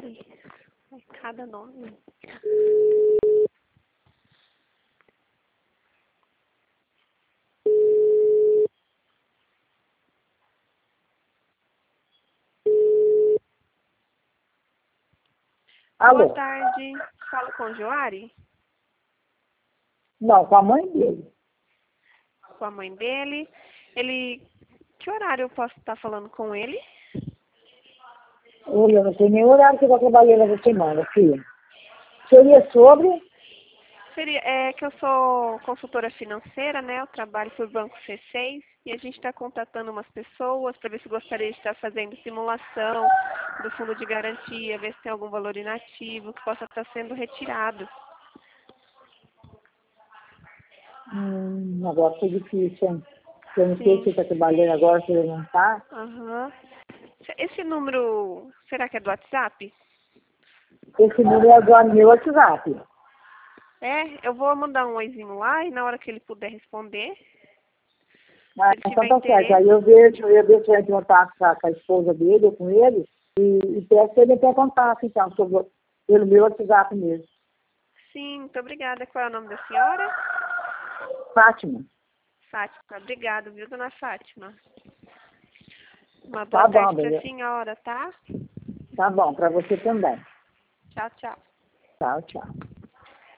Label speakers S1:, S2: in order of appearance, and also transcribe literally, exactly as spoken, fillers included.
S1: Conjoari. É cada nome.
S2: Alô?
S1: Boa tarde. Falo com o Joari?
S2: Não, com a mãe dele.
S1: Com a mãe dele. Ele... Que horário eu posso estar falando com ele?
S2: Olha, eu não sei nem o horário que eu estou trabalhando essa semana, filha. Seria sobre?
S1: Seria, é que eu sou consultora financeira, né? Eu trabalho para o Banco C seis e a gente está contatando umas pessoas para ver se gostaria de estar fazendo simulação do fundo de garantia, ver se tem algum valor inativo que possa estar sendo retirado.
S2: Hum, agora foi difícil, hein? Eu não sei se
S1: Sim.
S2: você está trabalhando agora, se ele não está.
S1: Aham. Esse número, será que é do WhatsApp?
S2: Esse número é do meu WhatsApp.
S1: É, eu vou mandar um oizinho lá e na hora que ele puder responder,
S2: Ah,
S1: se ele
S2: então
S1: tiver
S2: tá certo.
S1: interesse.
S2: Aí eu vejo, eu vejo se vai ter contato com a, com a esposa dele ou com ele e, e peço que ele tenha contato, então, sobre, pelo meu WhatsApp mesmo.
S1: Sim, muito obrigada. Qual é o nome da senhora?
S2: Fátima.
S1: Fátima. Obrigada, viu, dona Fátima? Uma boa
S2: Tá bom,
S1: tarde para a
S2: beleza.
S1: senhora, tá?
S2: Tá bom, para você também.
S1: Tchau, tchau.
S2: Tchau, tchau.